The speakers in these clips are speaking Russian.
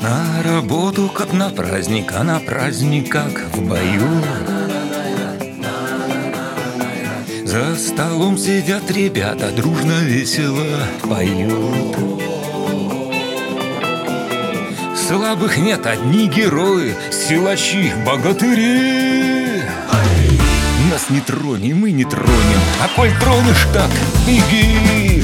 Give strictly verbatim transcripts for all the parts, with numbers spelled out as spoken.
На работу как на праздник, а на праздник как в бою. За столом сидят ребята, дружно, весело поют. Слабых нет, одни герои, силачи, богатыри. Нас не тронь, мы не тронем, а коль тронешь, так беги.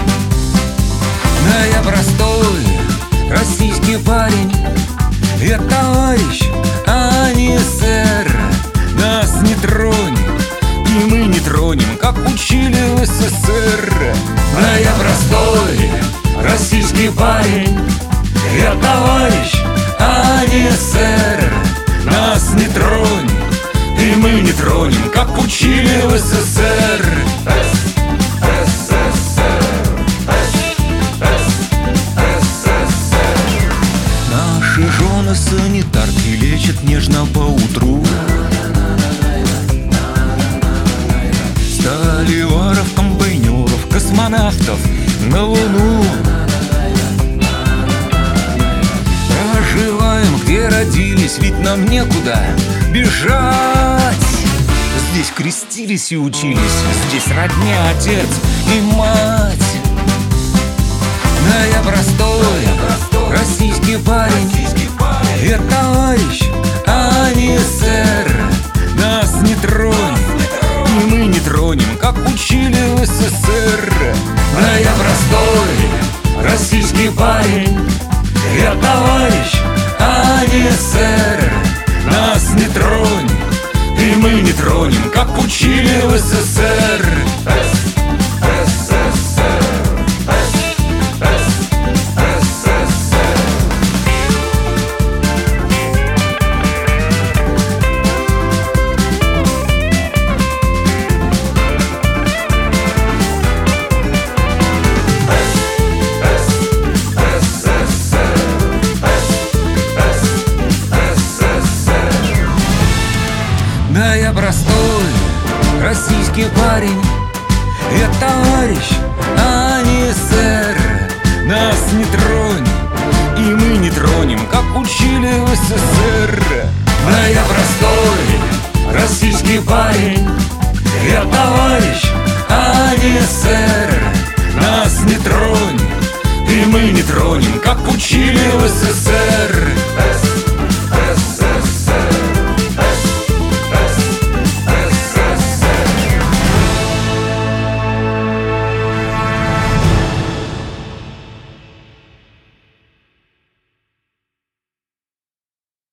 Да я простой российский парень, я товарищ, а не сэр. Нас не тронь, и мы не тронем, как учили в СССР. Да я простой российский парень, я товарищ, а не сэр. Нас не тронь, и мы не тронем, как учили в СССР. Наши жены санитарки лечат нежно поутру. Сталеваров, комбайнеров, космонавтов на Луну. Проживаем, где родились, ведь нам некуда бежать. Здесь крестились и учились, здесь родня, отец и мать. Да я простой российский парень, я товарищ, а не сэр. Нас не тронь, и мы не тронем, как учили в СССР. Да я простой российский парень, я товарищ, а не сэр. Нас не тронь, и мы не тронем, как учили в СССР. Да я простой российский парень, я товарищ, а не сэр. Нас не тронь, и мы не тронем, как учили в СССР. Да я простой российский парень, я товарищ, а не сэр. Нас не тронь, и мы не тронем, как учили в СССР.